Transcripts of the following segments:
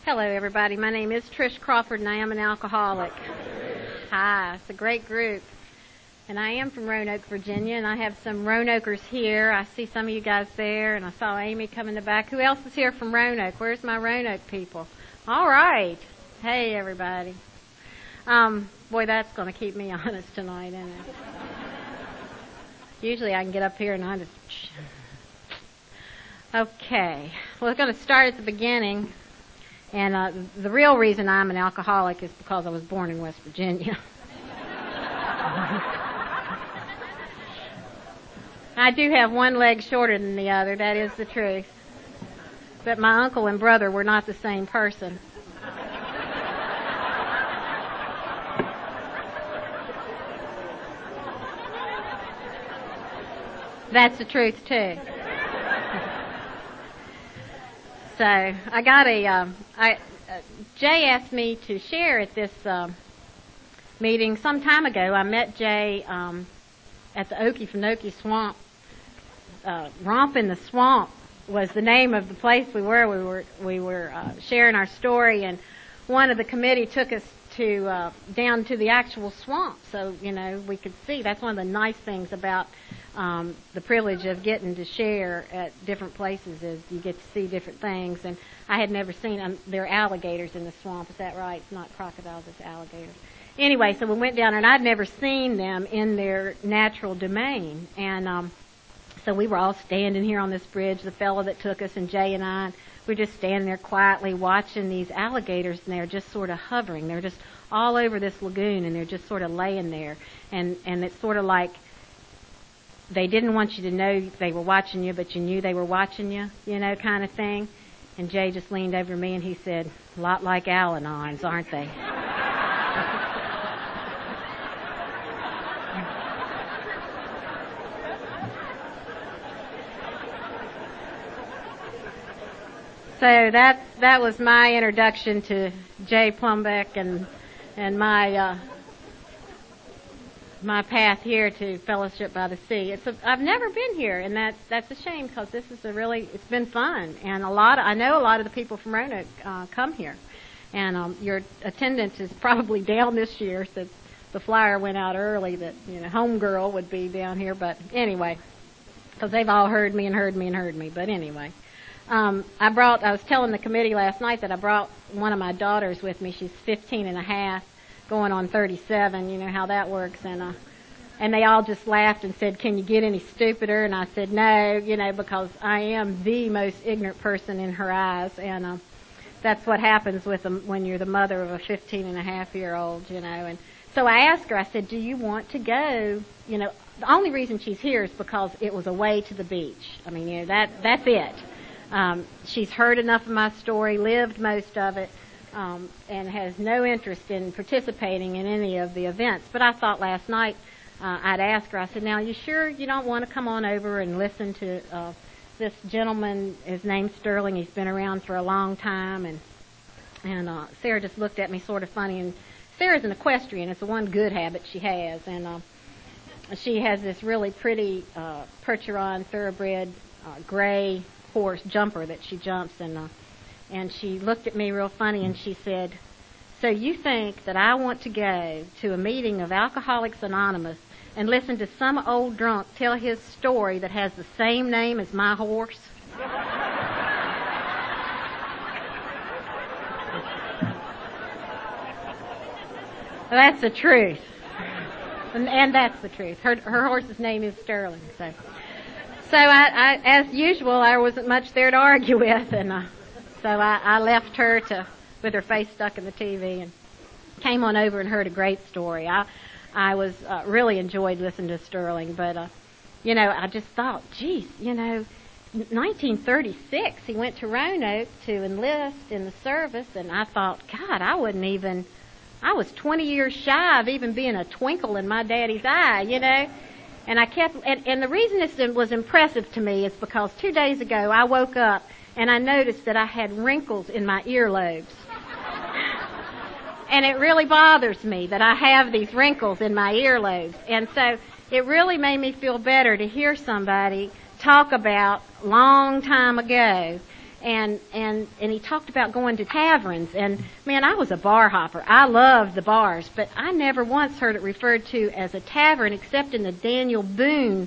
Hello, everybody. My name is Trish Crawford, and I am an alcoholic. Hi. It's a great group. And I am from Roanoke, Virginia, and I have some Roanokers here. I see some of you guys there, and I saw Amy come in the back. Who else is here from Roanoke? Where's my Roanoke people? All right. Hey, everybody. Boy, that's going to keep me honest tonight, isn't it? Usually I can get up here and I just... Okay. Well, we're going to start at the beginning. And the real reason I'm an alcoholic is because I was born in West Virginia. I do have one leg shorter than the other, that is the truth. But my uncle and brother were not the same person. That's the truth, too. So I got Jay asked me to share at this meeting some time ago. I met Jay at the Okefenokee Swamp. Romp in the Swamp was the name of the place we were. We were sharing our story, and one of the committee took us to down to the actual swamp, so we could see. That's one of the nice things about the privilege of getting to share at different places is you get to see different things. And I had never seen there are alligators in the swamp. Is that right? It's not crocodiles, it's alligators. Anyway, so we went down there, and I'd never seen them in their natural domain. And so we were all standing here on this bridge, the fellow that took us and Jay and I. We're just standing there quietly watching these alligators, and they're just sort of hovering. They're just all over this lagoon, and they're just sort of laying there. And it's sort of like they didn't want you to know they were watching you, but you knew they were watching you, kind of thing. And Jay just leaned over to me, and he said, "A lot like Al-Anons, aren't they?" So that was my introduction to Jay Plumbeck and my my path here to Fellowship by the Sea. I've never been here, and that's a shame because this is it's been fun, and I know a lot of the people from Roanoke come here, and your attendance is probably down this year since the flyer went out early that homegirl would be down here, but anyway, because they've all heard me. But anyway. I was telling the committee last night that I brought one of my daughters with me. She's 15 and a half, going on 37. You know how that works. And they all just laughed and said, "Can you get any stupider?" And I said, "No, because I am the most ignorant person in her eyes." And that's what happens when you're the mother of a 15 and a half year old, And so I asked her, I said, "Do you want to go?" The only reason she's here is because it was away to the beach. I mean, that's it. She's heard enough of my story, lived most of it, and has no interest in participating in any of the events. But I thought last night I'd ask her, I said, "Now, you sure you don't want to come on over and listen to this gentleman? His name's Sterling. He's been around for a long time." And Sarah just looked at me sort of funny. And Sarah's an equestrian. It's the one good habit she has. And she has this really pretty Percheron thoroughbred gray horse jumper that she jumps, and she looked at me real funny and she said, "So you think that I want to go to a meeting of Alcoholics Anonymous and listen to some old drunk tell his story that has the same name as my horse?" That's the truth. And that's the truth. Her horse's name is Sterling, So I, as usual, I wasn't much there to argue with, and so I left her with her face stuck in the TV and came on over and heard a great story. I was really enjoyed listening to Sterling, but I just thought, geez, 1936 he went to Roanoke to enlist in the service, and I thought, God, I was 20 years shy of even being a twinkle in my daddy's eye, And I kept, and the reason this was impressive to me is because 2 days ago I woke up and I noticed that I had wrinkles in my earlobes. And it really bothers me that I have these wrinkles in my earlobes. And so it really made me feel better to hear somebody talk about long time ago and he talked about going to taverns. And man, I was a bar hopper. I loved the bars, but I never once heard it referred to as a tavern except in the Daniel Boone.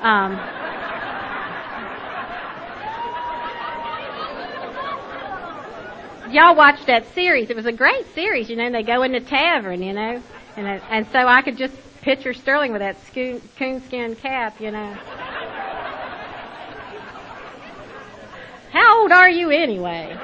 Y'all watched that series. It was a great series, and they go in the tavern, and so I could just picture Sterling with that coonskin cap, How old are you anyway?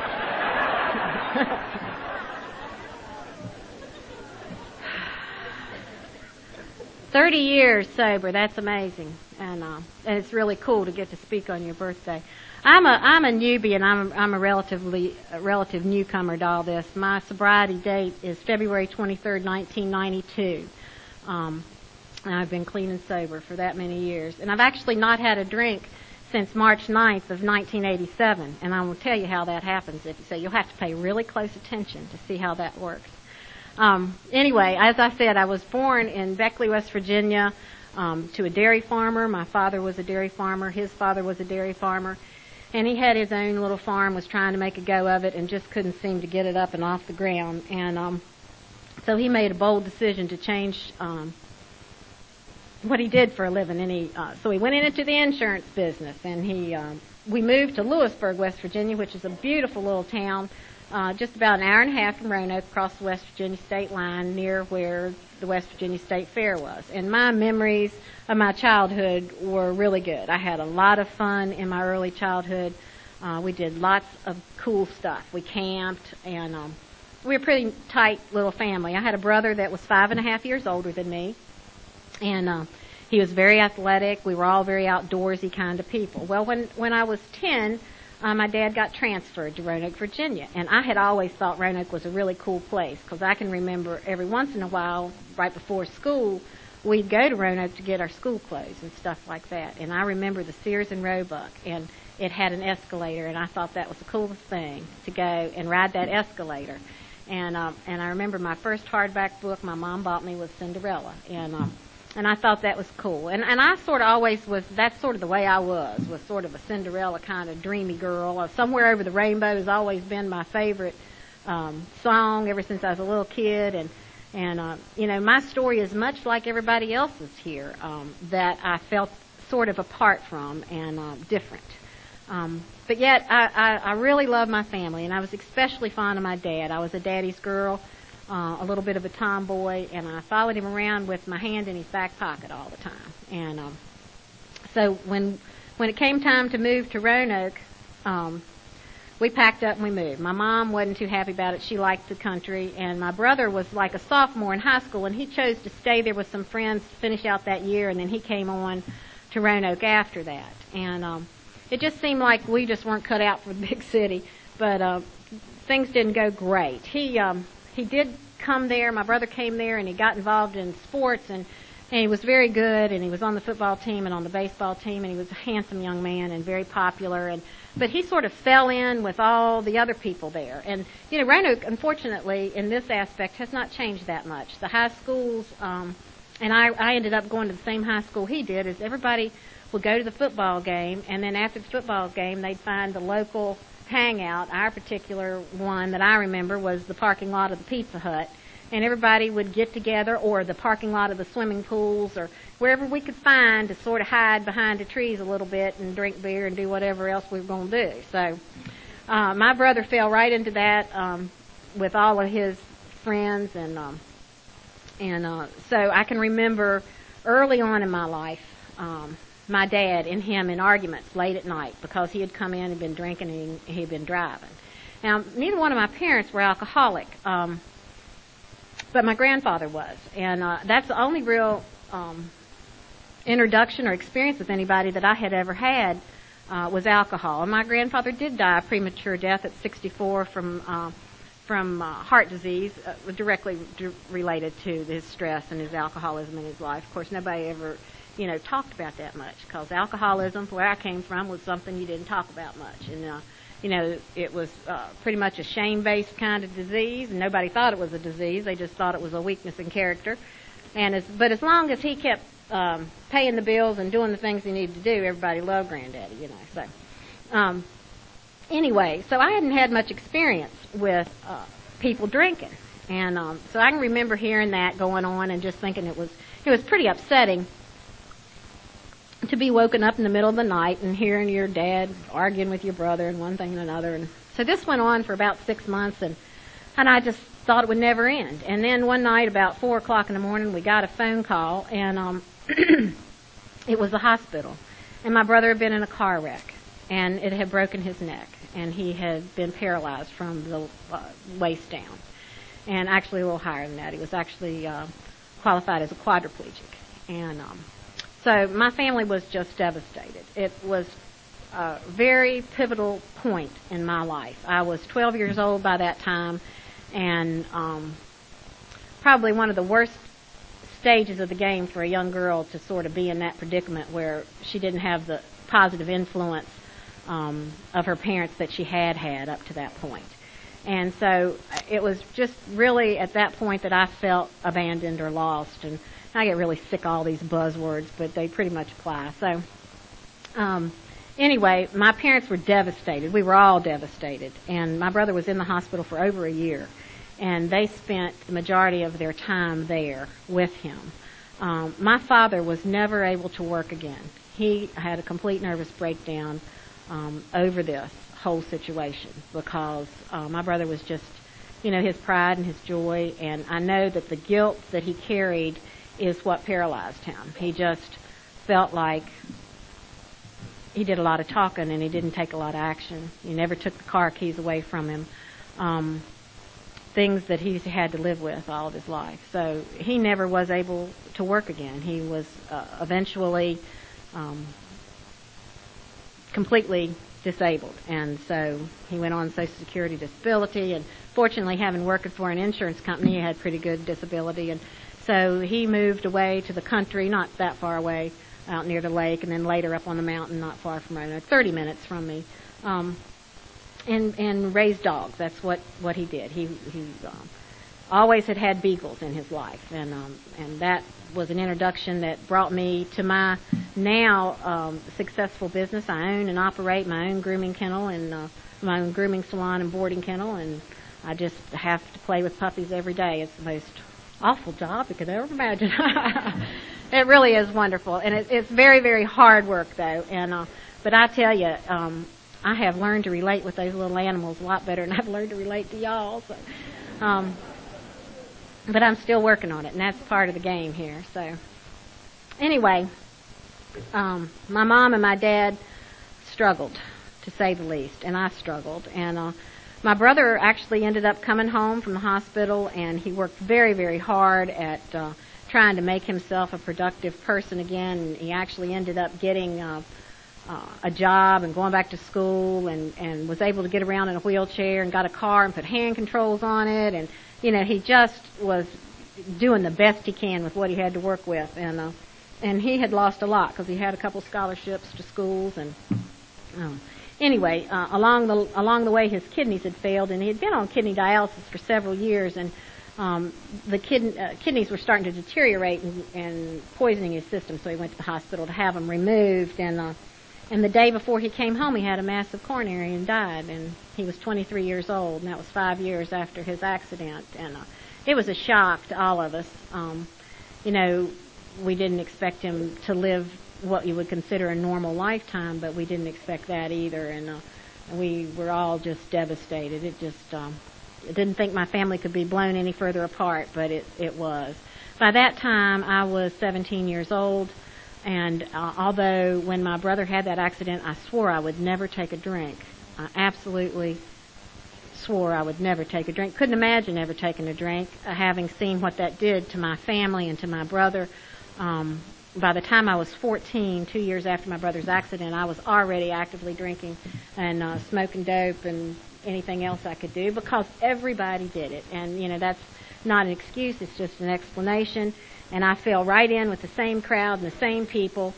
"30 years sober." That's amazing, and it's really cool to get to speak on your birthday. I'm a newbie, and I'm a relative newcomer to all this. My sobriety date is February 23rd, 1992. And I've been clean and sober for that many years, and I've actually not had a drink since March 9th of 1987, and I will tell you how that happens. So you'll have to pay really close attention to see how that works. Anyway, as I said, I was born in Beckley, West Virginia, to a dairy farmer. My father was a dairy farmer. His father was a dairy farmer. And he had his own little farm, was trying to make a go of it, and just couldn't seem to get it up and off the ground. And so he made a bold decision to change what he did for a living. And so he went into the insurance business, and we moved to Lewisburg, West Virginia, which is a beautiful little town, just about an hour and a half from Roanoke, across the West Virginia state line, near where the West Virginia State Fair was. And my memories of my childhood were really good. I had a lot of fun in my early childhood. We did lots of cool stuff. We camped, and we were a pretty tight little family. I had a brother that was 5.5 years older than me, and he was very athletic. We were all very outdoorsy kind of people. Well, when I was 10, my dad got transferred to Roanoke, Virginia, and I had always thought Roanoke was a really cool place, because I can remember every once in a while, right before school, we'd go to Roanoke to get our school clothes and stuff like that. And I remember the Sears and Roebuck, and it had an escalator, and I thought that was the coolest thing, to go and ride that escalator. And I remember my first hardback book my mom bought me was Cinderella, and I thought that was cool. And I sort of always was, that's sort of the way I was sort of a Cinderella kind of dreamy girl. Somewhere Over the Rainbow has always been my favorite song ever since I was a little kid. And my story is much like everybody else's here, that I felt sort of apart from and different. But yet I really love my family, and I was especially fond of my dad. I was a daddy's girl. A little bit of a tomboy, and I followed him around with my hand in his back pocket all the time. And so when it came time to move to Roanoke, we packed up and we moved. My mom wasn't too happy about it. She liked the country, and my brother was like a sophomore in high school, and he chose to stay there with some friends to finish out that year, and then he came on to Roanoke after that. And it just seemed like we just weren't cut out for the big city, but things didn't go great. He did come there. My brother came there, and he got involved in sports, and he was very good, and he was on the football team and on the baseball team, and he was a handsome young man and very popular. But he sort of fell in with all the other people there. And, Roanoke, unfortunately, in this aspect, has not changed that much. The high schools, and I ended up going to the same high school he did, is everybody would go to the football game, and then after the football game, they'd find the local hangout. Our particular one that I remember was the parking lot of the Pizza Hut, and everybody would get together, or the parking lot of the swimming pools, or wherever we could find to sort of hide behind the trees a little bit and drink beer and do whatever else we were going to do. So my brother fell right into that with all of his friends, and so I can remember early on in my life my dad and him in arguments late at night because he had come in and been drinking and he had been driving. Now, neither one of my parents were alcoholic, but my grandfather was. And that's the only real introduction or experience with anybody that I had ever had was alcohol. And my grandfather did die a premature death at 64 from heart disease, directly related to his stress and his alcoholism in his life. Of course, nobody ever talked about that much, because alcoholism, where I came from, was something you didn't talk about much. And, it was pretty much a shame-based kind of disease, and nobody thought it was a disease. They just thought it was a weakness in character. But as long as he kept paying the bills and doing the things he needed to do, everybody loved Granddaddy, So Anyway, so I hadn't had much experience with people drinking, and so I can remember hearing that going on and just thinking it was pretty upsetting to be woken up in the middle of the night and hearing your dad arguing with your brother and one thing and another. And so this went on for about 6 months, and I just thought it would never end. And then one night about 4 o'clock in the morning, we got a phone call, and it was the hospital. And my brother had been in a car wreck, and it had broken his neck, and he had been paralyzed from the waist down. And actually a little higher than that. He was actually qualified as a quadriplegic. And so my family was just devastated. It was a very pivotal point in my life. I was 12 years old by that time, and probably one of the worst stages of the game for a young girl to sort of be in that predicament where she didn't have the positive influence of her parents that she had up to that point. And so it was just really at that point that I felt abandoned or lost. And I get really sick of all these buzzwords, but they pretty much apply. So anyway, my parents were devastated. We were all devastated. And my brother was in the hospital for over a year. And they spent the majority of their time there with him. My father was never able to work again. He had a complete nervous breakdown over this whole situation because my brother was just, his pride and his joy. And I know that the guilt that he carried is what paralyzed him. He just felt like he did a lot of talking and he didn't take a lot of action. He never took the car keys away from him. Things that he's had to live with all of his life. So he never was able to work again. He was eventually completely disabled, and so he went on Social Security disability, and fortunately, having worked for an insurance company, he had pretty good disability, and so he moved away to the country, not that far away, out near the lake, and then later up on the mountain, not far from Roanoke, 30 minutes from me, and raised dogs. That's what he did. He always had beagles in his life, and that was an introduction that brought me to my now successful business. I own and operate my own grooming kennel and my own grooming salon and boarding kennel, and I just have to play with puppies every day. It's the most awful job you could ever imagine. It really is wonderful, and it's very, very hard work though. And but I tell you, I have learned to relate with those little animals a lot better than I've learned to relate to y'all. So. But I'm still working on it, and that's part of the game here. So, anyway, my mom and my dad struggled, to say the least, and I struggled. And my brother actually ended up coming home from the hospital, and he worked very, very hard at trying to make himself a productive person again. And he actually ended up getting a job and going back to school, and was able to get around in a wheelchair and got a car and put hand controls on it, and he just was doing the best he can with what he had to work with, and he had lost a lot because he had a couple scholarships to schools, and anyway, along the way his kidneys had failed, and he had been on kidney dialysis for several years, and the kidneys were starting to deteriorate and poisoning his system, so he went to the hospital to have them removed, and the day before he came home, he had a massive coronary and died, and he was 23 years old, and that was 5 years after his accident, and it was a shock to all of us. We didn't expect him to live what you would consider a normal lifetime, but we didn't expect that either, and we were all just devastated. It just, I didn't think my family could be blown any further apart, but it was. By that time, I was 17 years old. And although when my brother had that accident, I swore I would never take a drink. I absolutely swore I would never take a drink. Couldn't imagine ever taking a drink, having seen what that did to my family and to my brother. By the time I was 14, 2 years after my brother's accident, I was already actively drinking and smoking dope and anything else I could do because everybody did it. And, that's not an excuse. It's just an explanation. And I fell right in with the same crowd and the same people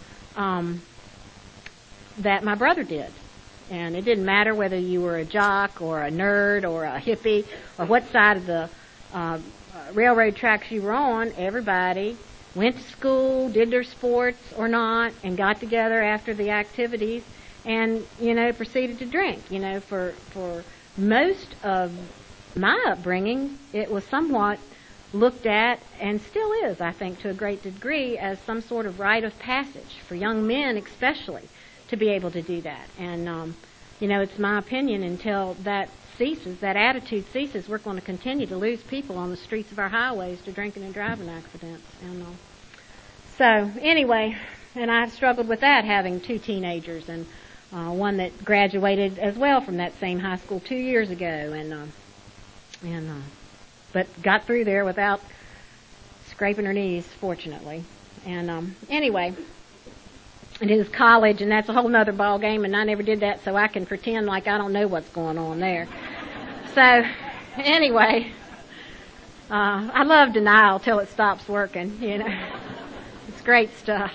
that my brother did. And it didn't matter whether you were a jock or a nerd or a hippie or what side of the railroad tracks you were on. Everybody went to school, did their sports or not, and got together after the activities and, proceeded to drink. For most of my upbringing, it was somewhat looked at, and still is, I think, to a great degree, as some sort of rite of passage for young men especially to be able to do that. And, it's my opinion until that ceases, that attitude ceases, we're going to continue to lose people on the streets of our highways to drinking and driving accidents. And so, anyway, and I've struggled with that, having two teenagers, and one that graduated as well from that same high school 2 years ago, but got through there without scraping her knees, fortunately. And anyway, it is college, and that's a whole nother ball game, and I never did that, so I can pretend like I don't know what's going on there. So, anyway, I love denial till it stops working, It's great stuff.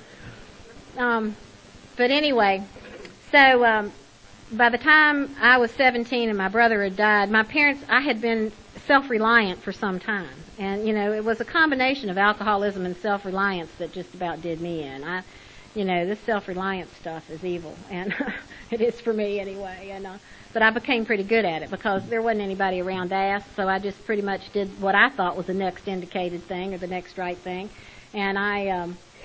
But anyway, so by the time I was 17 and my brother had died, my parents, I had been self-reliant for some time. And, it was a combination of alcoholism and self-reliance that just about did me in. This self-reliance stuff is evil, and it is for me anyway. And but I became pretty good at it because there wasn't anybody around to ask, so I just pretty much did what I thought was the next indicated thing or the next right thing. And I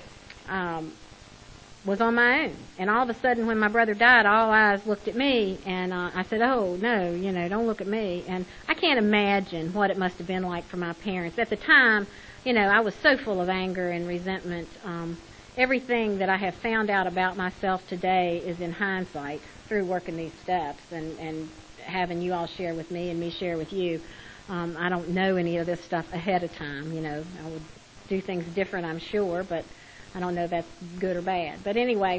was on my own. And all of a sudden, when my brother died, all eyes looked at me, and I said, "Oh, no, don't look at me." And I can't imagine what it must have been like for my parents. At the time, I was so full of anger and resentment. Everything that I have found out about myself today is in hindsight through working these steps and having you all share with me and me share with you. I don't know any of this stuff ahead of time. I would do things different, I'm sure, but I don't know if that's good or bad. But anyway,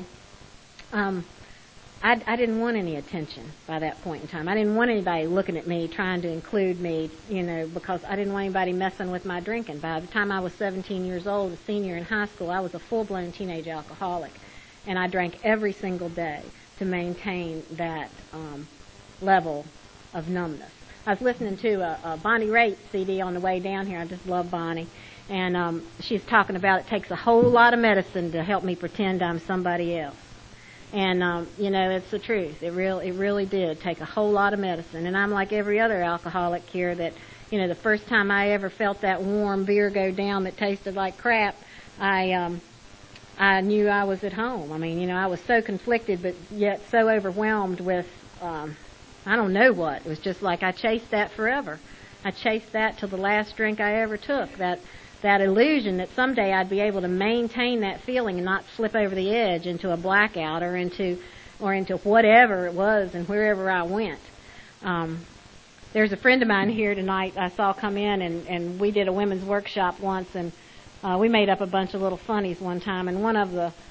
I didn't want any attention by that point in time. I didn't want anybody looking at me, trying to include me, because I didn't want anybody messing with my drinking. By the time I was 17 years old, a senior in high school, I was a full-blown teenage alcoholic. And I drank every single day to maintain that level of numbness. I was listening to a Bonnie Raitt CD on the way down here. I just love Bonnie. And she's talking about it takes a whole lot of medicine to help me pretend I'm somebody else. And, it's the truth. It really did take a whole lot of medicine. And I'm like every other alcoholic here that, the first time I ever felt that warm beer go down that tasted like crap, I knew I was at home. I mean, I was so conflicted, but yet so overwhelmed with, I don't know what. It was just like I chased that forever. I chased that till the last drink I ever took. That illusion that someday I'd be able to maintain that feeling and not slip over the edge into a blackout or into whatever it was and wherever I went. There's a friend of mine here tonight I saw come in, and we did a women's workshop once, and we made up a bunch of little funnies one time, and one of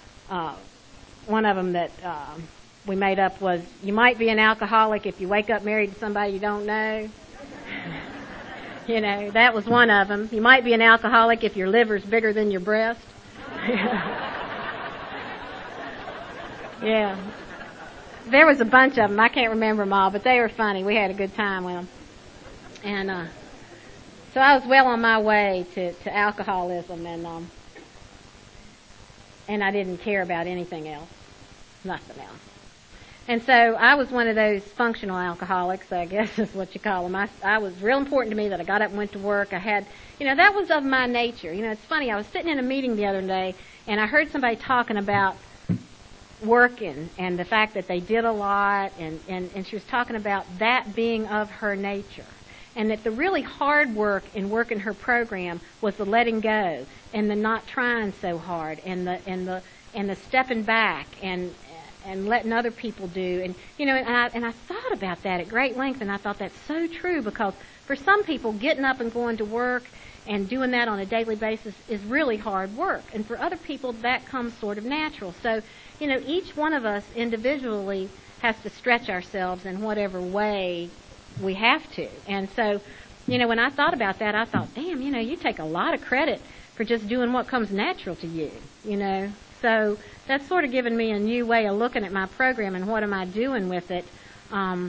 them that we made up was, "You might be an alcoholic if you wake up married to somebody you don't know." That was one of them. You might be an alcoholic if your liver's bigger than your breast. Yeah. There was a bunch of them. I can't remember them all, but they were funny. We had a good time with them. And so I was well on my way to alcoholism, and I didn't care about anything else. Nothing else. And so I was one of those functional alcoholics, I guess is what you call them. I was real important to me that I got up and went to work. I had, that was of my nature. It's funny, I was sitting in a meeting the other day, and I heard somebody talking about working and the fact that they did a lot, and she was talking about that being of her nature. And that the really hard work in working her program was the letting go and the not trying so hard and the stepping back and letting other people do. And I thought about that at great length, and I thought that's so true, because for some people, getting up and going to work and doing that on a daily basis is really hard work. And for other people, that comes sort of natural. So, each one of us individually has to stretch ourselves in whatever way we have to. And so, when I thought about that, I thought, damn, you take a lot of credit for just doing what comes natural to you, So that's sort of given me a new way of looking at my program and what am I doing with it. And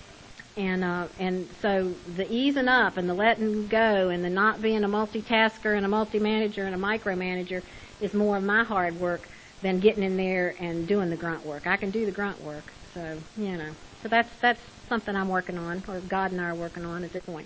so the easing up and the letting go and the not being a multitasker and a multi-manager and a micromanager is more of my hard work than getting in there and doing the grunt work. I can do the grunt work, so So that's something I'm working on, or God and I are working on at this point.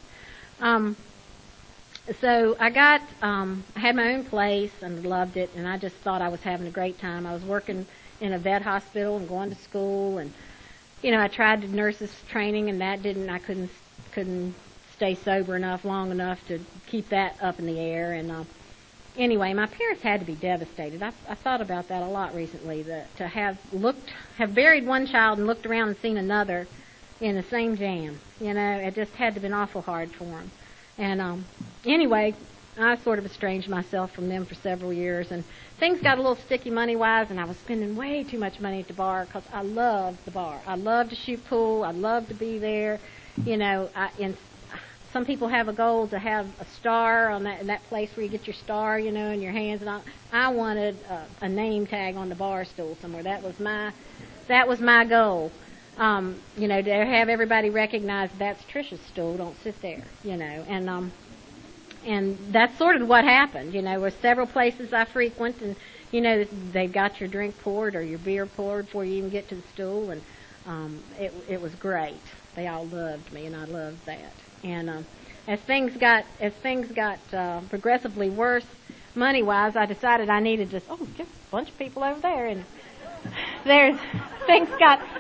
So I had my own place and loved it, and I just thought I was having a great time. I was working in a vet hospital and going to school, and I tried the nurses training, and I couldn't stay sober long enough to keep that up in the air. And anyway, my parents had to be devastated. I thought about that a lot recently. To have buried one child and looked around and seen another in the same jam. It just had to have been awful hard for them. And anyway, I sort of estranged myself from them for several years, and things got a little sticky money-wise, and I was spending way too much money at the bar because I loved the bar. I loved to shoot pool. I loved to be there. And some people have a goal to have a star on that place where you get your star, in your hands. And I wanted a name tag on the bar stool somewhere. That was my goal. To have everybody recognize that's Trisha's stool. Don't sit there, and that's sort of what happened. There were several places I frequent, and they've got your drink poured or your beer poured before you even get to the stool, and it was great. They all loved me, and I loved that. And as things got progressively worse money-wise, I decided I needed just get a bunch of people over there, and things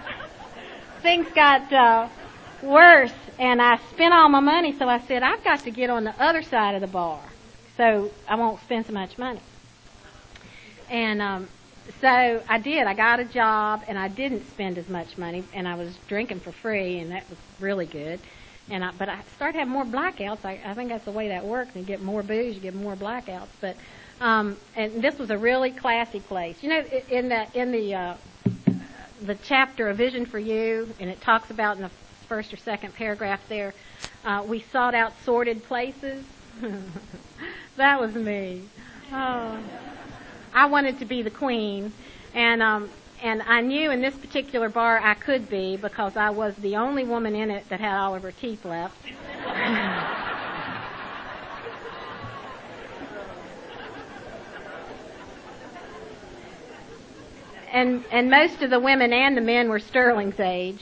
got worse, and I spent all my money, so I said, I've got to get on the other side of the bar so I won't spend so much money. And so I did. I got a job, and I didn't spend as much money, and I was drinking for free, and that was really good. But I started having more blackouts. I think that's the way that works. You get more booze, you get more blackouts. But and this was a really classy place. In the chapter, A Vision for You, and it talks about in the first or second paragraph there, we sought out sordid places. That was me. Oh, I wanted to be the queen, and I knew in this particular bar I could be because I was the only woman in it that had all of her teeth left. And most of the women and the men were Sterling's age.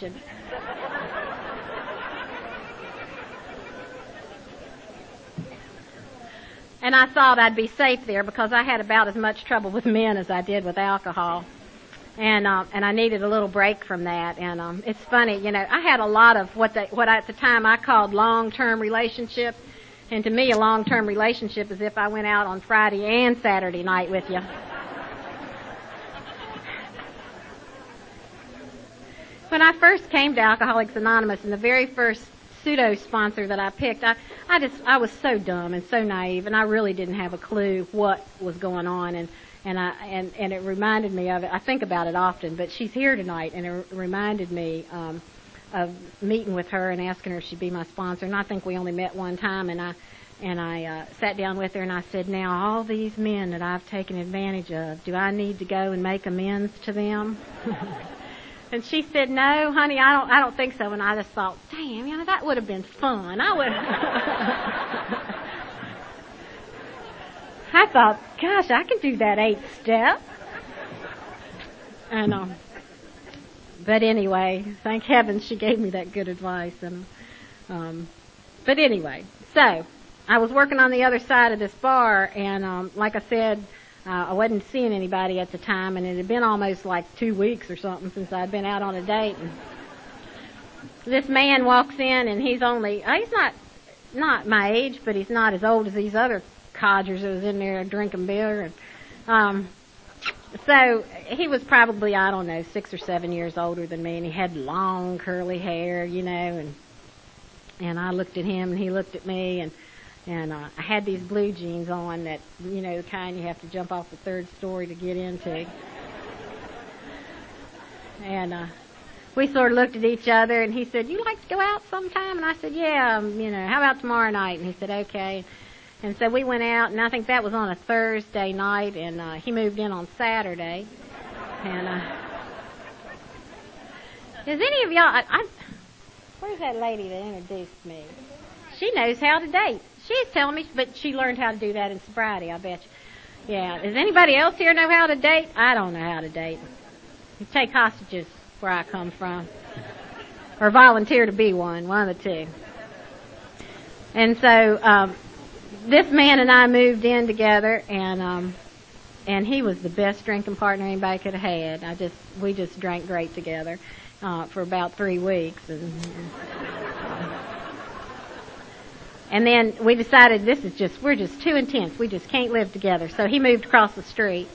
And I thought I'd be safe there because I had about as much trouble with men as I did with alcohol. And I needed a little break from that. And it's funny, I had a lot of what at the time I called long-term relationships. And to me, a long-term relationship is if I went out on Friday and Saturday night with you. When I first came to Alcoholics Anonymous, and the very first pseudo-sponsor that I picked, I was so dumb and so naive, and I really didn't have a clue what was going on, and it reminded me of it. I think about it often, but she's here tonight, and it reminded me of meeting with her and asking her if she'd be my sponsor. And I think we only met one time, and I sat down with her and I said, now all these men that I've taken advantage of, do I need to go and make amends to them? And she said, no, honey, I don't think so. And I just thought, damn, that would have been fun. I thought, gosh, I can do that 8th step. And but anyway, thank heaven she gave me that good advice. And but anyway, so I was working on the other side of this bar, and like I said, I wasn't seeing anybody at the time, and it had been almost like 2 weeks or something since I'd been out on a date. And this man walks in, and he's not my age, but he's not as old as these other codgers that was in there drinking beer. And so he was probably, 6 or 7 years older than me, and he had long curly hair, and I looked at him, and he looked at me, and I had these blue jeans on that, the kind you have to jump off the 3rd story to get into. And we sort of looked at each other, and he said, you like to go out sometime? And I said, yeah, how about tomorrow night? And he said, okay. And so we went out, and I think that was on a Thursday night, and he moved in on Saturday. And does any of y'all, where's that lady that introduced me? She knows how to date. She's telling me, but she learned how to do that in sobriety, I bet you. Yeah. Does anybody else here know how to date? I don't know how to date. You take hostages where I come from, or volunteer to be one of the two. And so this man and I moved in together, and he was the best drinking partner anybody could have had. We just drank great together for about 3 weeks, and then we decided we're just too intense. We just can't live together. So he moved across the street,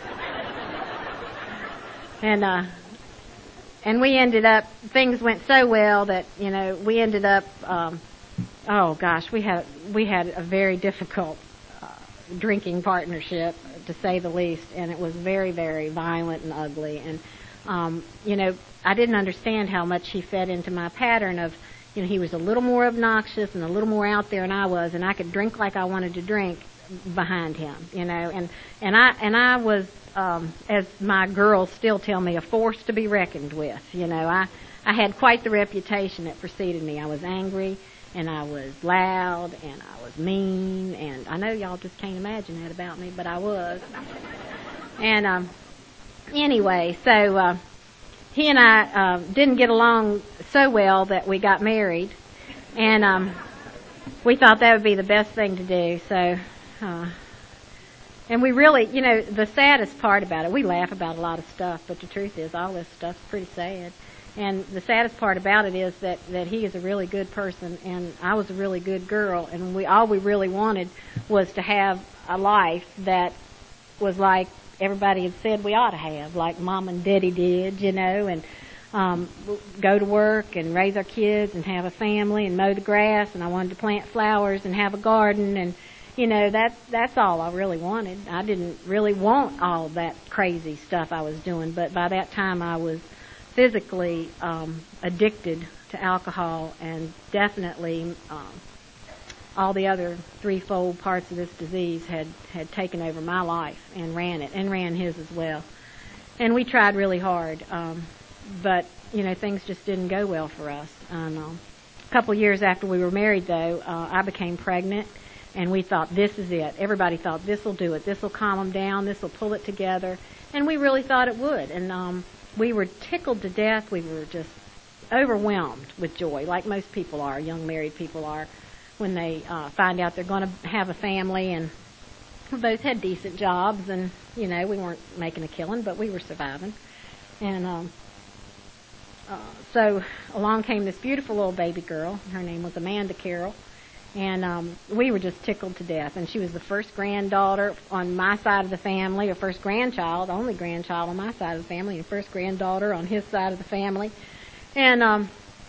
and we ended up. Things went so well that we ended up. Oh gosh, we had a very difficult drinking partnership, to say the least, and it was very, very violent and ugly. And I didn't understand how much he fed into my pattern of, he was a little more obnoxious and a little more out there than I was, and I could drink like I wanted to drink behind him, and I was, as my girls still tell me, a force to be reckoned with. I had quite the reputation that preceded me. I was angry, and I was loud, and I was mean, and I know y'all just can't imagine that about me, but I was. And anyway, so he and I didn't get along so well that we got married, and we thought that would be the best thing to do. So, and we really, the saddest part about it, we laugh about a lot of stuff, but the truth is all this stuff's pretty sad. And the saddest part about it is that he is a really good person, and I was a really good girl, and all we really wanted was to have a life that was like everybody had said we ought to have, like Mom and Daddy did, and go to work and raise our kids and have a family and mow the grass, and I wanted to plant flowers and have a garden, and that's all I really wanted. I didn't really want all that crazy stuff I was doing, but by that time I was physically addicted to alcohol, and definitely all the other threefold parts of this disease had taken over my life and ran it, and ran his as well. And we tried really hard, but things just didn't go well for us. And a couple years after we were married, though, I became pregnant, and we thought, this is it. Everybody thought, this will do it. This will calm them down. This will pull it together. And we really thought it would. And we were tickled to death. We were just overwhelmed with joy, like most people are, young married people are, when they find out they're going to have a family. And we both had decent jobs, and we weren't making a killing, but we were surviving. And so along came this beautiful little baby girl. Her name was Amanda Carroll. And we were just tickled to death. And she was the first granddaughter on my side of the family, or first grandchild, only grandchild on my side of the family, and first granddaughter on his side of the family. And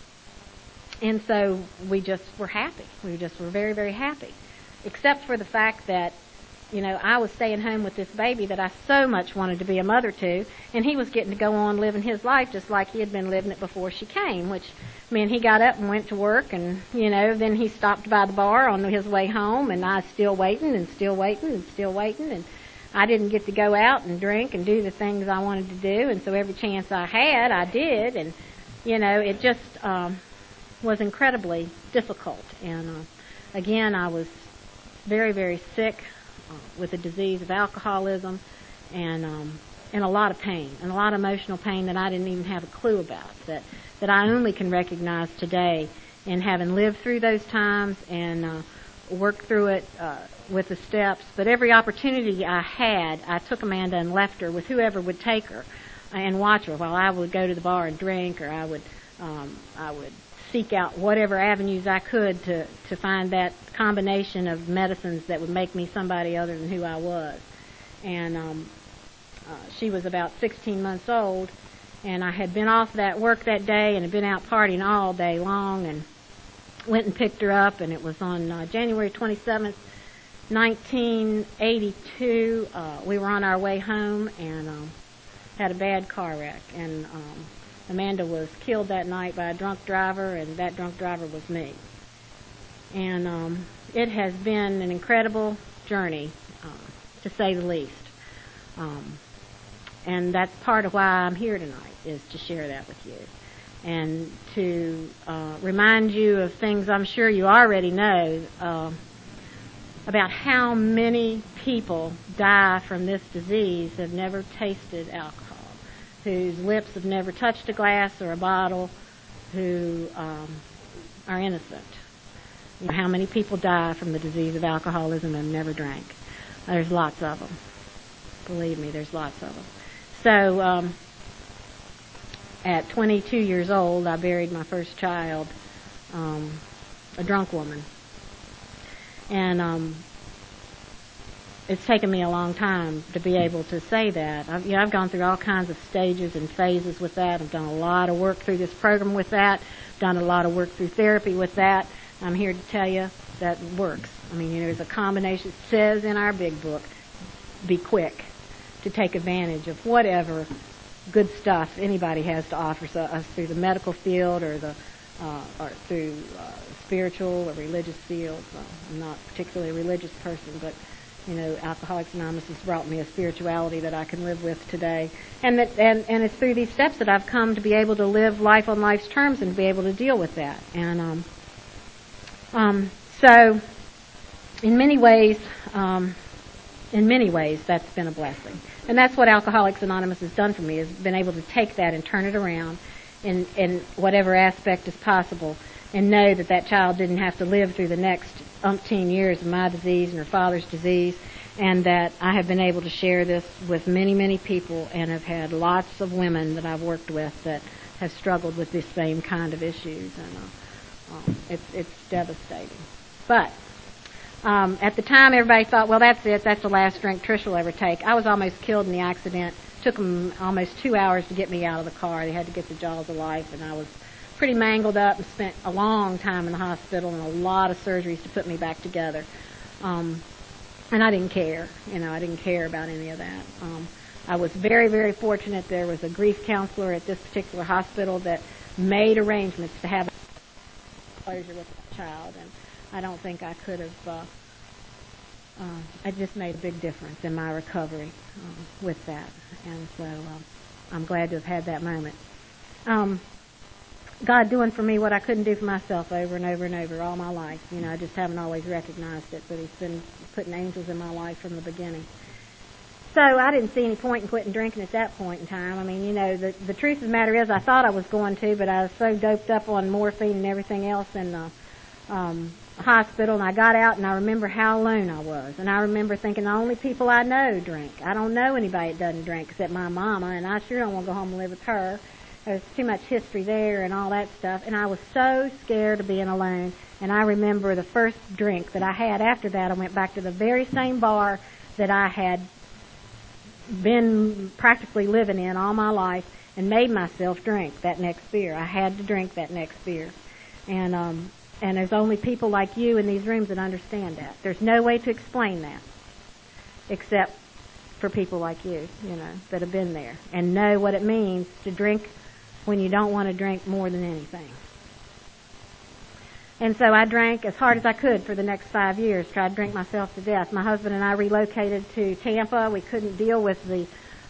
so we just were happy. We just were very, very happy. Except for the fact that, I was staying home with this baby that I so much wanted to be a mother to, and he was getting to go on living his life just like he had been living it before she came, which meant he got up and went to work, and, then he stopped by the bar on his way home, and I was still waiting and still waiting and still waiting, and I didn't get to go out and drink and do the things I wanted to do, and so every chance I had, I did, and, it just was incredibly difficult. And, again, I was very, very sick with the disease of alcoholism, and a lot of pain, and a lot of emotional pain that I didn't even have a clue about, that I only can recognize today, in having lived through those times and worked through it with the steps. But every opportunity I had, I took Amanda and left her with whoever would take her and watch her while I would go to the bar and drink, or I would seek out whatever avenues I could to find that combination of medicines that would make me somebody other than who I was. And she was about 16 months old, and I had been off that work that day and had been out partying all day long, and went and picked her up, and it was on January 27th, 1982. We were on our way home and had a bad car wreck, and Amanda was killed that night by a drunk driver, and that drunk driver was me. And it has been an incredible journey, to say the least. And that's part of why I'm here tonight, is to share that with you. And to remind you of things I'm sure you already know. about how many people die from this disease that have never tasted alcohol, whose lips have never touched a glass or a bottle, who are innocent. You know, how many people die from the disease of alcoholism and never drank? There's lots of them. Believe me, there's lots of them. So at 22 years old, I buried my first child, a drunk woman. And it's taken me a long time to be able to say that. I've gone through all kinds of stages and phases with that. I've done a lot of work through this program with that. Done a lot of work through therapy with that. I'm here to tell you that works. I mean, there's a combination. It says in our big book, be quick to take advantage of whatever good stuff anybody has to offer us through the medical field or through spiritual or religious fields. I'm not particularly a religious person, but Alcoholics Anonymous has brought me a spirituality that I can live with today, and it's through these steps that I've come to be able to live life on life's terms and to be able to deal with that. And so, in many ways, that's been a blessing, and that's what Alcoholics Anonymous has done for me, is been able to take that and turn it around in whatever aspect is possible, and know that that child didn't have to live through the next umpteen years of my disease and her father's disease, and that I have been able to share this with many, many people, and have had lots of women that I've worked with that have struggled with this same kind of issues, and it's devastating. But at the time, everybody thought, well, that's it. That's the last drink Trish will ever take. I was almost killed in the accident. It took them almost 2 hours to get me out of the car. They had to get the jaws of life, and I was pretty mangled up and spent a long time in the hospital and a lot of surgeries to put me back together. And I didn't care. I didn't care about any of that. I was very, very fortunate. There was a grief counselor at this particular hospital that made arrangements to have closure with the child, and I don't think I could have. It just made a big difference in my recovery with that, and so I'm glad to have had that moment. God doing for me what I couldn't do for myself over and over and over all my life. I just haven't always recognized it, but He's been putting angels in my life from the beginning. So I didn't see any point in quitting drinking at that point in time. I mean, the truth of the matter is I thought I was going to, but I was so doped up on morphine and everything else in the hospital, and I got out, and I remember how alone I was. And I remember thinking the only people I know drink. I don't know anybody that doesn't drink except my mama, and I sure don't want to go home and live with her. There's too much history there and all that stuff. And I was so scared of being alone. And I remember the first drink that I had after that, I went back to the very same bar that I had been practically living in all my life and made myself drink that next beer. I had to drink that next beer. And there's only people like you in these rooms that understand that. There's no way to explain that except for people like you, that have been there and know what it means to drink when you don't want to drink more than anything. And so I drank as hard as I could for the next 5 years, tried to drink myself to death. My husband and I relocated to Tampa. We couldn't deal with the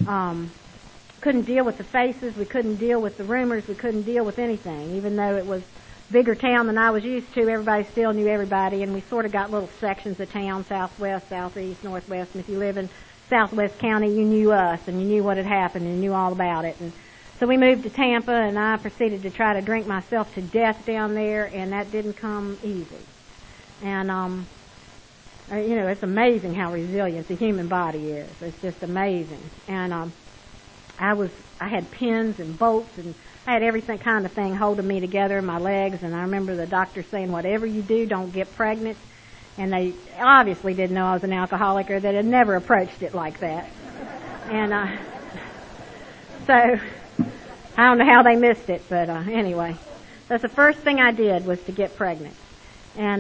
faces. We couldn't deal with the rumors. We couldn't deal with anything. Even though it was a bigger town than I was used to, everybody still knew everybody, and we sort of got little sections of town, southwest, southeast, northwest, and if you live in Southwest County, you knew us, and you knew what had happened, and you knew all about it. And so we moved to Tampa, and I proceeded to try to drink myself to death down there, and that didn't come easy. And, it's amazing how resilient the human body is. It's just amazing. And I had pins and bolts, and I had everything kind of thing holding me together in my legs, and I remember the doctor saying, whatever you do, don't get pregnant. And they obviously didn't know I was an alcoholic, or they had never approached it like that. And so I don't know how they missed it, but anyway. That's the first thing I did was to get pregnant. And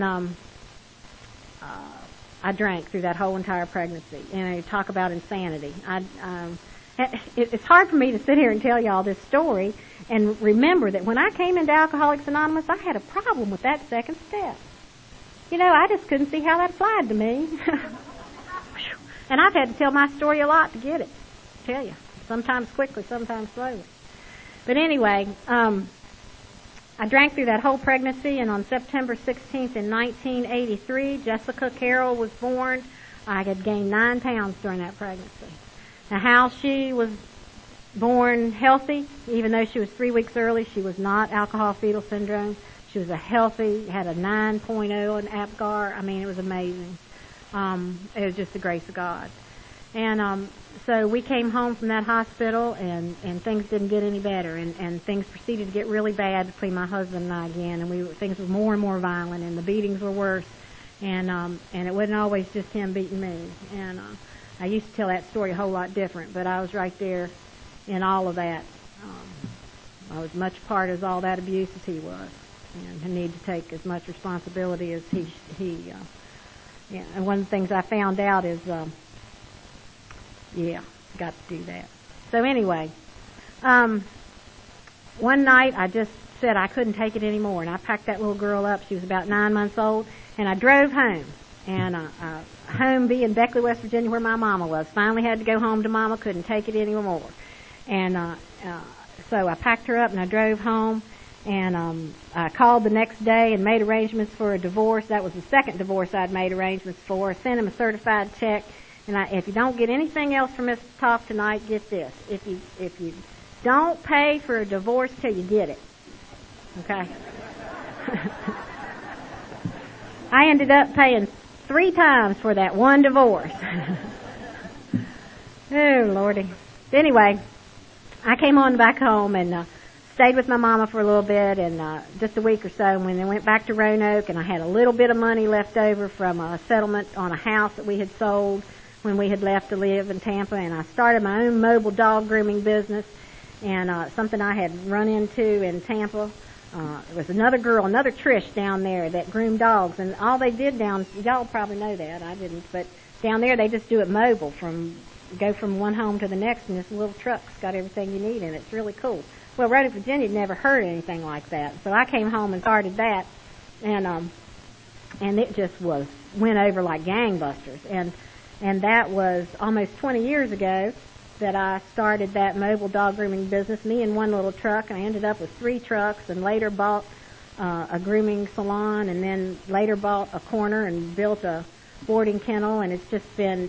I drank through that whole entire pregnancy. You talk about insanity. It's hard for me to sit here and tell you all this story and remember that when I came into Alcoholics Anonymous, I had a problem with that second step. I just couldn't see how that applied to me. And I've had to tell my story a lot to get it. I tell you. Sometimes quickly, sometimes slowly. But anyway, I drank through that whole pregnancy, and on September 16th in 1983, Jessica Carroll was born. I had gained 9 pounds during that pregnancy. Now, how she was born healthy, even though she was 3 weeks early, she was not alcohol fetal syndrome. She was had a 9.0 in APGAR. I mean, it was amazing. It was just the grace of God. And so we came home from that hospital, and things didn't get any better, and things proceeded to get really bad between my husband and I again, and things were more and more violent, and the beatings were worse, and it wasn't always just him beating me. And I used to tell that story a whole lot different, but I was right there in all of that. I was much part of all that abuse as he was, and I need to take as much responsibility as he. Yeah, and one of the things I found out is, got to do that. So anyway, one night I just said I couldn't take it anymore, and I packed that little girl up. She was about 9 months old, and I drove home. And home being Beckley, West Virginia, where my mama was. Finally had to go home to Mama, couldn't take it anymore. And so I packed her up and I drove home, and I called the next day and made arrangements for a divorce. That was the second divorce I'd made arrangements for. Sent him a certified check. And if you don't get anything else from this talk tonight, get this. If you don't pay for a divorce till you get it, okay? I ended up paying 3 times for that one divorce. Oh, Lordy. Anyway, I came on back home and stayed with my mama for a little bit, and just a week or so, and when I went back to Roanoke, and I had a little bit of money left over from a settlement on a house that we had sold when we had left to live in Tampa, and I started my own mobile dog grooming business, and something I had run into in Tampa. There was another girl, another Trish down there that groomed dogs, and all they did y'all probably know that, I didn't, but down there they just do it mobile, go from one home to the next, and this little truck's got everything you need in it. It's really cool. Well, Roanoke, Virginia had never heard anything like that, so I came home and started that, and it just went over like gangbusters, and that was almost 20 years ago that I started that mobile dog grooming business, me and one little truck. I ended up with 3 trucks, and later bought a grooming salon, and then later bought a corner and built a boarding kennel, and it's just been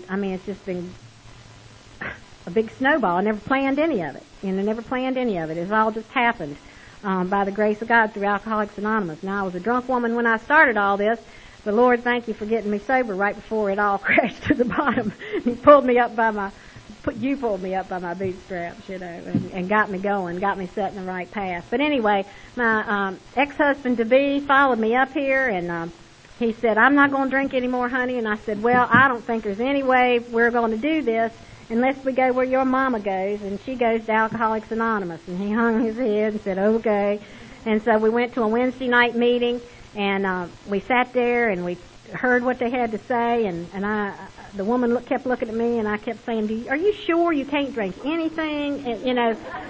a big snowball. I never planned any of it. It's all just happened by the grace of God through Alcoholics Anonymous. Now, I was a drunk woman when I started all this, but Lord, thank you for getting me sober right before it all crashed to the bottom. You pulled me up by my bootstraps, and got me going, got me set in the right path. But anyway, my ex-husband-to-be followed me up here, and he said, "I'm not going to drink anymore, honey." And I said, "Well, I don't think there's any way we're going to do this unless we go where your mama goes, and she goes to Alcoholics Anonymous." And he hung his head and said, "Okay." And so we went to a Wednesday night meeting, and we sat there and we heard what they had to say, and the woman kept looking at me, and I kept saying, "Are you sure you can't drink anything?" And,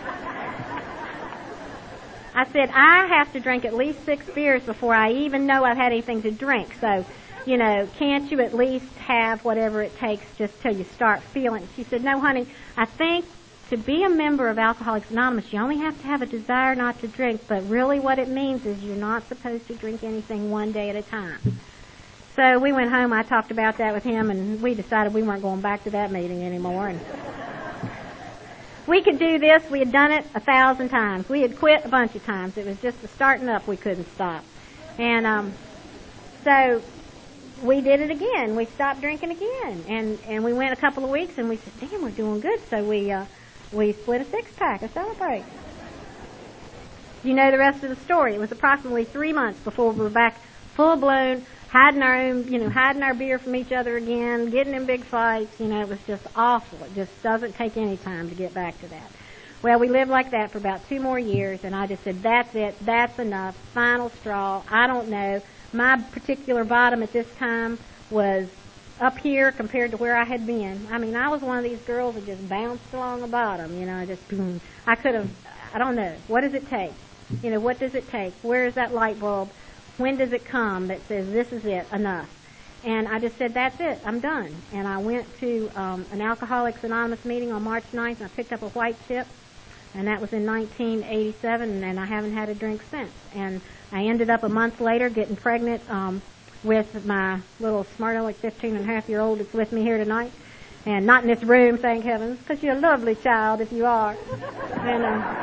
I said, "I have to drink at least 6 beers before I even know I've had anything to drink. So, can't you at least have whatever it takes just till you start feeling?" She said, "No, honey, I think to be a member of Alcoholics Anonymous, you only have to have a desire not to drink, but really what it means is you're not supposed to drink anything one day at a time." So we went home, I talked about that with him, and we decided we weren't going back to that meeting anymore. And we could do this. We had done it 1,000 times. We had quit a bunch of times. It was just the starting up we couldn't stop. And so we did it again. We stopped drinking again. And we went a couple of weeks, and we said, "Damn, we're doing good." So we split a 6-pack to celebrate. You know the rest of the story. It was approximately 3 months before we were back full-blown, hiding our beer from each other again, getting in big fights. It was just awful. It just doesn't take any time to get back to that. Well, we lived like that for about 2 more years, and I just said, "That's it. That's enough. Final straw. I don't know." My particular bottom at this time was up here compared to where I had been. I mean, I was one of these girls that just bounced along the bottom, just boom. I don't know. What does it take? What does it take? Where is that light bulb? When does it come that says, "This is it, enough"? And I just said, "That's it, I'm done." And I went to an Alcoholics Anonymous meeting on March 9th, and I picked up a white chip And that was in 1987, and I haven't had a drink since. And I ended up a month later getting pregnant with my little smart aleck 15-and-a-half-year-old that's with me here tonight. And not in this room, thank heavens, because you're a lovely child if you are. And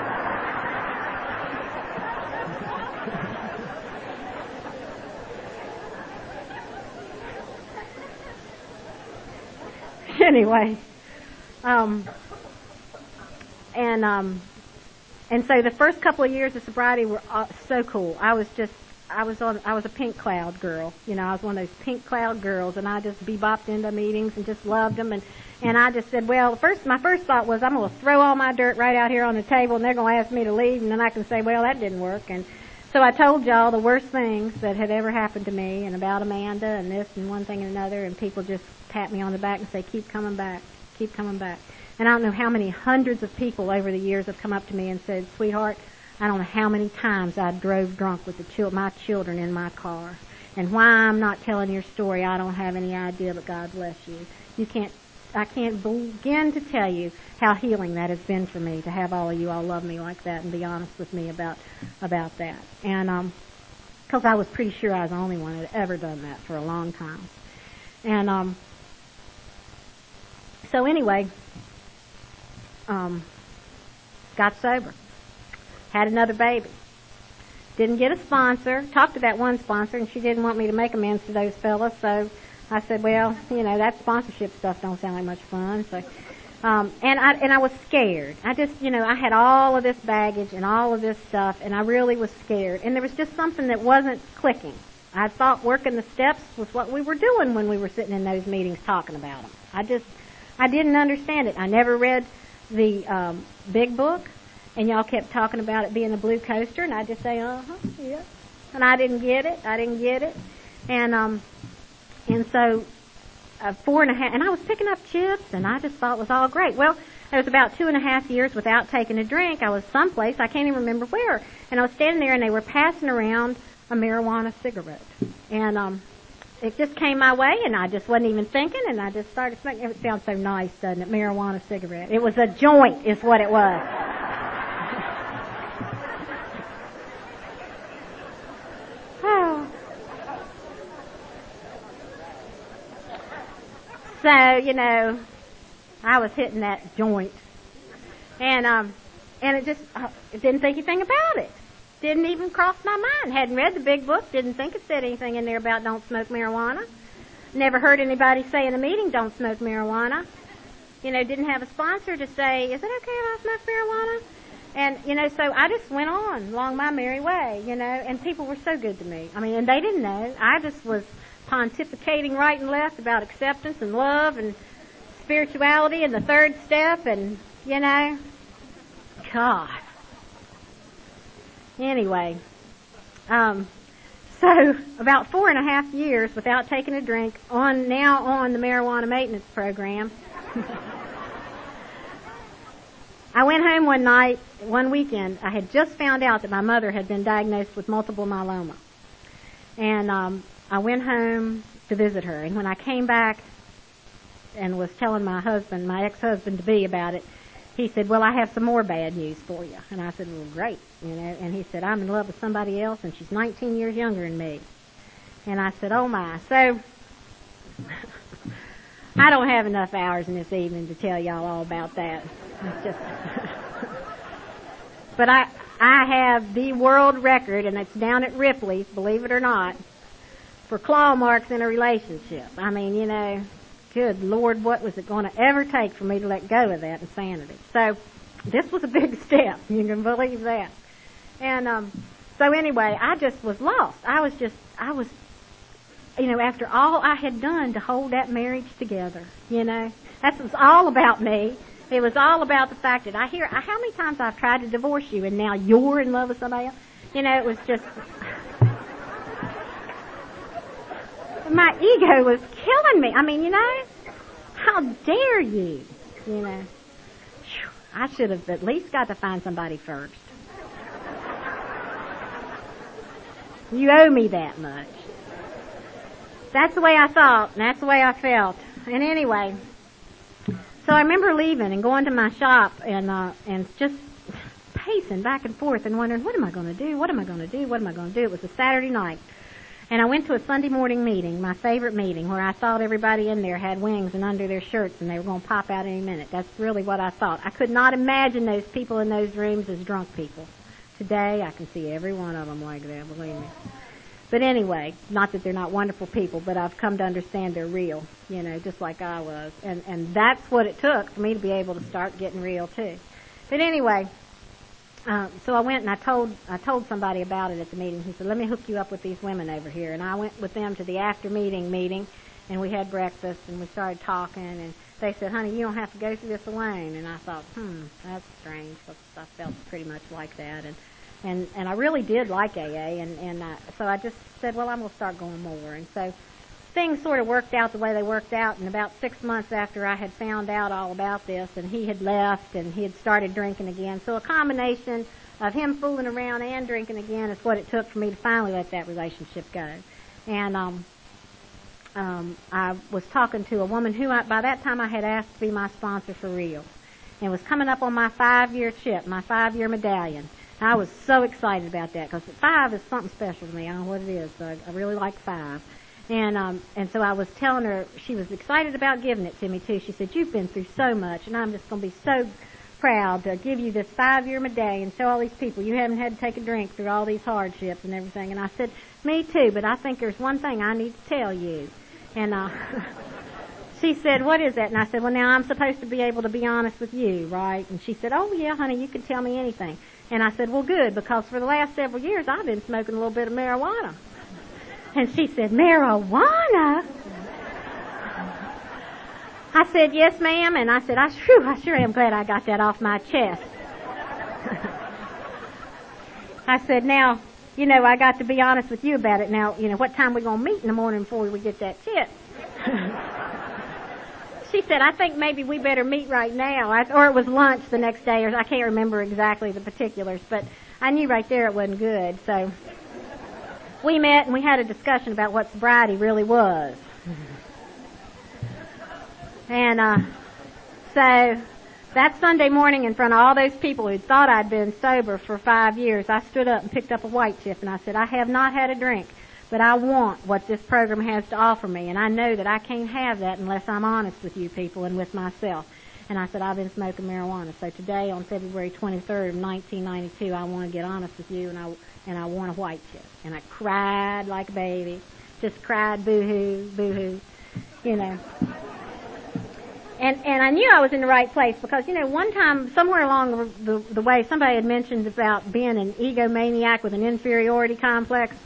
anyway, and so the first couple of years of sobriety were so cool. I was a pink cloud girl. You know, I was one of those pink cloud girls, and I just bebopped into meetings and just loved them. And I just said, well, my first thought was, I'm going to throw all my dirt right out here on the table, and they're going to ask me to leave, and then I can say, well, that didn't work. And so I told y'all the worst things that had ever happened to me, and about Amanda, and this, and one thing and another, and people just pat me on the back and say, keep coming back, keep coming back. And I don't know how many hundreds of people over the years have come up to me and said, sweetheart, I don't know how many times I drove drunk with my children in my car. And why I'm not telling your story, I don't have any idea, but God bless you. I can't begin to tell you how healing that has been for me to have all of you all love me like that and be honest with me about that. And, cause I was pretty sure I was the only one that had ever done that for a long time. And, so anyway, got sober. Had another baby. Didn't get a sponsor. Talked to that one sponsor, and she didn't want me to make amends to those fellas. So I said, well, you know, that sponsorship stuff don't sound like much fun. So, and I was scared. I just, you know, I had all of this baggage and all of this stuff, and I really was scared. And there was just something that wasn't clicking. I thought working the steps was what we were doing when we were sitting in those meetings talking about them. I didn't understand it. I never read the big book. And y'all kept talking about it being a blue coaster, and I just say, yeah. And I didn't get it. And so 4.5, and I was picking up chips, and I just thought it was all great. Well, it was about 2.5 years without taking a drink. I was someplace, I can't even remember where, and I was standing there, and they were passing around a marijuana cigarette. And it just came my way, and I just wasn't even thinking, and I just started smoking. It sounds so nice, doesn't it? Marijuana cigarette. It was a joint, is what it was. So, you know, I was hitting that joint. And it just, didn't think anything about it. Didn't even cross my mind. Hadn't read the big book. Didn't think it said anything in there about don't smoke marijuana. Never heard anybody say in a meeting don't smoke marijuana. You know, didn't have a sponsor to say, is it okay if I smoke marijuana? And, you know, so I just went on along my merry way, you know, and people were so good to me. I mean, and they didn't know. I just was pontificating right and left about acceptance and love and spirituality and the third step and, you know, God. Anyway, so about 4.5 years without taking a drink, on the marijuana maintenance program. I went home one weekend. I had just found out that my mother had been diagnosed with multiple myeloma. And I went home to visit her. And when I came back and was telling my husband, my ex-husband-to-be about it, he said, well, I have some more bad news for you. And I said, well, great. You know, and he said, I'm in love with somebody else, and she's 19 years younger than me. And I said, oh, my. So I don't have enough hours in this evening to tell y'all all about that. It's just but I have the world record, and it's down at Ripley's, believe it or not, for claw marks in a relationship. I mean, you know, good Lord, what was it going to ever take for me to let go of that insanity? So this was a big step. You can believe that. And so anyway, I just was lost. I was, you know, after all I had done to hold that marriage together, you know, that was all about me. It was all about the fact that how many times I've tried to divorce you and now you're in love with somebody else? You know, it was just, my ego was killing me. I mean, you know, how dare you, you know. I should have at least got to find somebody first. You owe me that much. That's the way I thought, and that's the way I felt. And anyway, so I remember leaving and going to my shop and just pacing back and forth and wondering, what am I going to do? What am I going to do? What am I going to do? It was a Saturday night. And I went to a Sunday morning meeting, my favorite meeting, where I thought everybody in there had wings and under their shirts and they were going to pop out any minute. That's really what I thought. I could not imagine those people in those rooms as drunk people. Today, I can see every one of them like that, believe me. But anyway, not that they're not wonderful people, but I've come to understand they're real, just like I was. And that's what it took for me to be able to start getting real, too. But anyway, so I went and I told somebody about it at the meeting. He said, let me hook you up with these women over here. And I went with them to the after meeting, and we had breakfast, and we started talking, and they said, honey, you don't have to go through this alone. And I thought, that's strange, because I felt pretty much like that. And I really did like AA, so I just said, well, I'm going to start going more. And so things sort of worked out the way they worked out, and about 6 months after I had found out all about this, and he had left, and he had started drinking again. So a combination of him fooling around and drinking again is what it took for me to finally let that relationship go. And I was talking to a woman who, by that time, I had asked to be my sponsor for real. And was coming up on my 5-year chip, my 5-year medallion. I was so excited about that because 5 is something special to me. I don't know what it is, but I really like 5. And so I was telling her, she was excited about giving it to me too. She said, you've been through so much, and I'm just going to be so proud to give you this 5-year medallion, show all these people you haven't had to take a drink through all these hardships and everything. And I said, me too, but I think there's one thing I need to tell you. And she said, what is that? And I said, well, now I'm supposed to be able to be honest with you, right? And she said, oh, yeah, honey, you can tell me anything. And I said, well, good, because for the last several years I've been smoking a little bit of marijuana. And she said, marijuana? I said, yes, ma'am. And I said, I sure am glad I got that off my chest. I said, now, I got to be honest with you about it. Now, what time we going to meet in the morning before we get that tip? She said, I think maybe we better meet right now. Or it was lunch the next day, or I can't remember exactly the particulars, but I knew right there it wasn't good. So we met and we had a discussion about what sobriety really was. And so that Sunday morning, in front of all those people who thought I'd been sober for 5 years, I stood up and picked up a white chip and I said, I have not had a drink, but I want what this program has to offer me, and I know that I can't have that unless I'm honest with you people and with myself. And I said, I've been smoking marijuana. So today, on February 23rd of 1992, I want to get honest with you, and I want a white chip. And I cried like a baby, just cried boo-hoo, boo-hoo, And I knew I was in the right place because, one time, somewhere along the way, somebody had mentioned about being an egomaniac with an inferiority complex.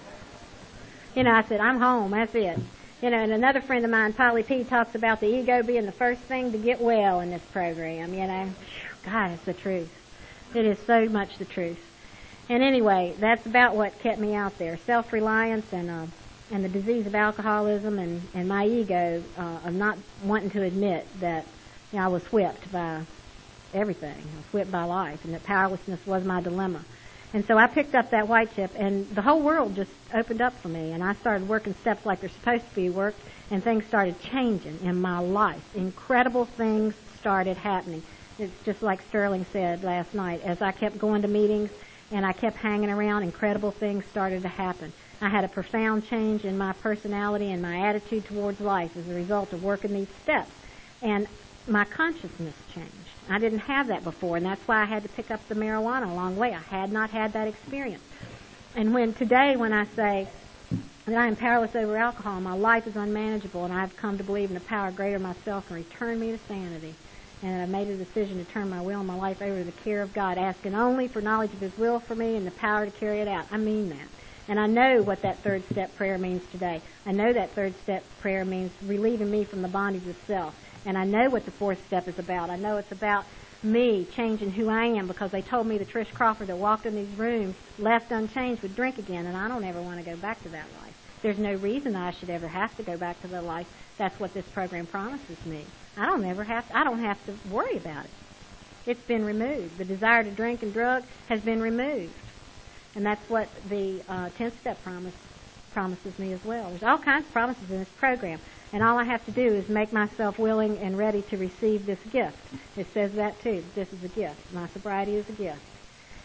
I said, I'm home, that's it. And another friend of mine, Polly P., talks about the ego being the first thing to get well in this program, God, it's the truth. It is so much the truth. And anyway, that's about what kept me out there. Self-reliance and the disease of alcoholism and my ego of not wanting to admit that I was whipped by everything. I was whipped by life, and that powerlessness was my dilemma. And so I picked up that white chip, and the whole world just opened up for me, and I started working steps like they're supposed to be worked, and things started changing in my life. Incredible things started happening. It's just like Sterling said last night. As I kept going to meetings and I kept hanging around, incredible things started to happen. I had a profound change in my personality and my attitude towards life as a result of working these steps. And my consciousness changed. I didn't have that before, and that's why I had to pick up the marijuana along the way. I had not had that experience. And when I say that I am powerless over alcohol, my life is unmanageable, and I've come to believe in the power greater myself and return me to sanity. And I've made a decision to turn my will and my life over to the care of God, asking only for knowledge of His will for me and the power to carry it out. I mean that. And I know what that third step prayer means today. I know that third step prayer means relieving me from the bondage of self. And I know what the fourth step is about. I know it's about me changing who I am, because they told me the Trish Crawford that walked in these rooms, left unchanged, would drink again, and I don't ever want to go back to that life. There's no reason I should ever have to go back to that life. That's what this program promises me. I don't have to worry about it. It's been removed. The desire to drink and drug has been removed. And that's what the 10th step promises me as well. There's all kinds of promises in this program. And all I have to do is make myself willing and ready to receive this gift. It says that too. This is a gift. My sobriety is a gift.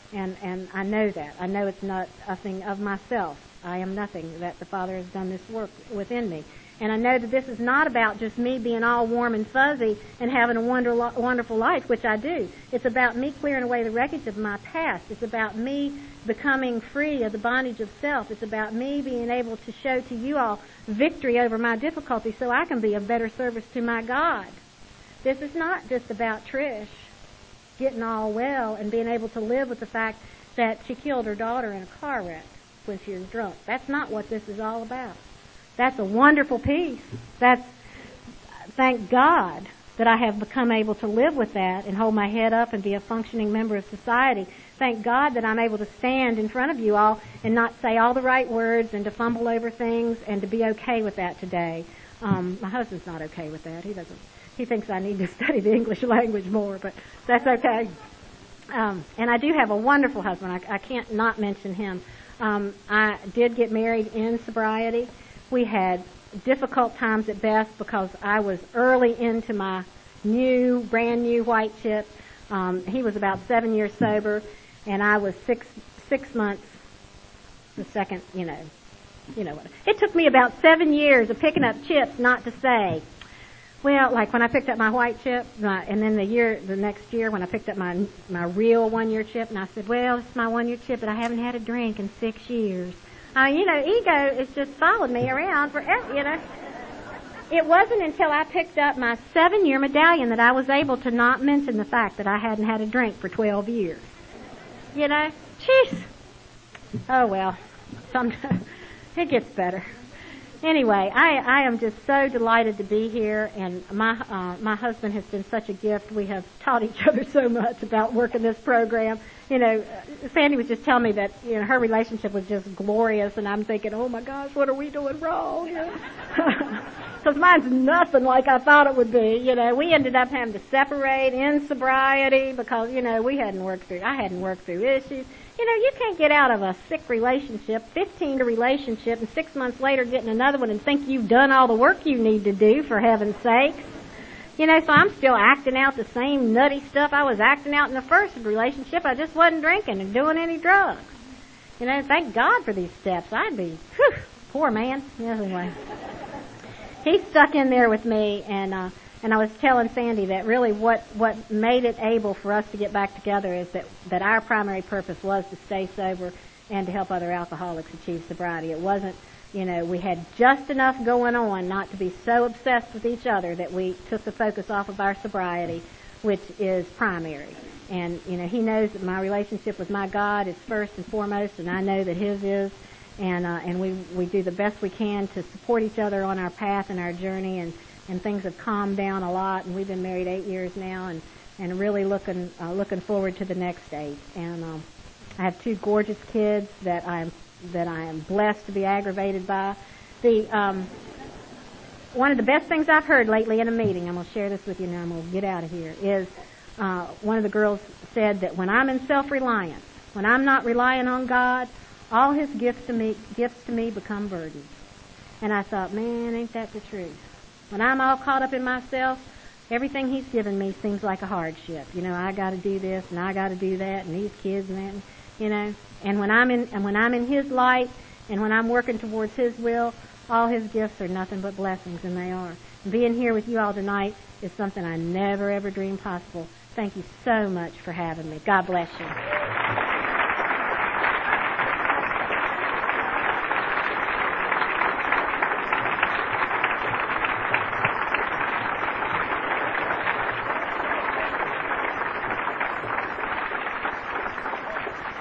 And I know that. I know it's not a thing of myself. I am nothing, that the Father has done this work within me. And I know that this is not about just me being all warm and fuzzy and having a wonderful life, which I do. It's about me clearing away the wreckage of my past. It's about me becoming free of the bondage of self. It's about me being able to show to you all victory over my difficulty so I can be of better service to my God. This is not just about Trish getting all well and being able to live with the fact that she killed her daughter in a car wreck when she was drunk. That's not what this is all about. That's a wonderful piece. Thank God that I have become able to live with that and hold my head up and be a functioning member of society. Thank God that I'm able to stand in front of you all and not say all the right words and to fumble over things and to be okay with that today. My husband's not okay with that. He thinks I need to study the English language more, but that's okay. And I do have a wonderful husband. I can't not mention him. I did get married in sobriety. We had difficult times at best because I was early into my brand new white chip. He was about 7 years sober, and I was six months the second, you know what. It took me about 7 years of picking up chips not to say, well, like when I picked up my white chip, and then the next year when I picked up my real 1 year chip, and I said, well, it's my 1 year chip, but I haven't had a drink in 6 years. Ego has just followed me around forever, It wasn't until I picked up my 7-year medallion that I was able to not mention the fact that I hadn't had a drink for 12 years. Jeez. Oh, well, sometimes it gets better. Anyway, I am just so delighted to be here, and my husband has been such a gift. We have taught each other so much about working this program. Sandy was just telling me that her relationship was just glorious, and I'm thinking, oh my gosh, what are we doing wrong? Because mine's nothing like I thought it would be. We ended up having to separate in sobriety because I hadn't worked through issues. You can't get out of a sick relationship, 15 relationship, and 6 months later getting another one and think you've done all the work you need to do, for heaven's sakes. So I'm still acting out the same nutty stuff I was acting out in the first relationship. I just wasn't drinking and doing any drugs. Thank God for these steps. I'd be, poor man. Anyway. He stuck in there with me, and I was telling Sandy that really what made it able for us to get back together is that our primary purpose was to stay sober and to help other alcoholics achieve sobriety. It wasn't, we had just enough going on not to be so obsessed with each other that we took the focus off of our sobriety, which is primary. And, he knows that my relationship with my God is first and foremost, and I know that his is. And we do the best we can to support each other on our path and our journey, and things have calmed down a lot, and we've been married 8 years now, and really looking forward to the next 8. And I have 2 gorgeous kids that I am blessed to be aggravated by. One of the best things I've heard lately in a meeting, I'm going to share this with you now, I'm going to get out of here, is one of the girls said that when I'm in self-reliance, when I'm not relying on God, all his gifts to me become burdens. And I thought, man, ain't that the truth? When I'm all caught up in myself, everything he's given me seems like a hardship. I got to do this and I got to do that, and these kids and that, And when I'm in his light, and when I'm working towards his will, all his gifts are nothing but blessings, and they are. And being here with you all tonight is something I never ever dreamed possible. Thank you so much for having me. God bless you.